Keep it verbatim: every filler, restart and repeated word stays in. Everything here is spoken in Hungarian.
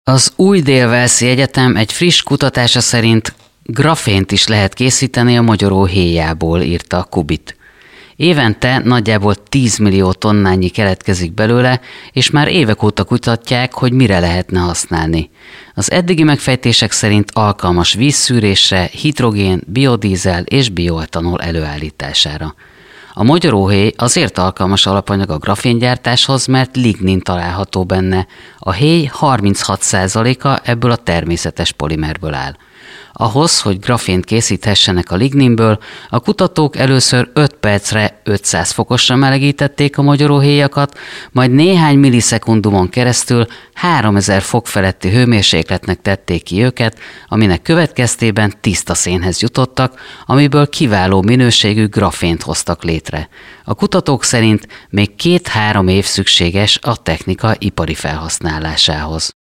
Az új Dél-Walesi Egyetem egy friss kutatása szerint grafént is lehet készíteni a mogyoró héjából, írta a Kubit. Évente nagyjából tíz millió tonnányi keletkezik belőle, és már évek óta kutatják, hogy mire lehetne használni. Az eddigi megfejtések szerint alkalmas vízszűrésre, hidrogén, biodízel és bioetanol előállítására. A mogyoróhéj azért alkalmas alapanyag a graféngyártáshoz, mert lignin található benne. A héj harminchat százaléka ebből a természetes polimerből áll. Ahhoz, hogy grafént készíthessenek a ligninből, a kutatók először öt percre ötszáz fokosra melegítették a mogyoróhéjakat, majd néhány millisekundumon keresztül háromezer fok feletti hőmérsékletnek tették ki őket, aminek következtében tiszta szénhez jutottak, amiből kiváló minőségű grafént hoztak létre. A kutatók szerint még két-három év szükséges a technika ipari felhasználásához.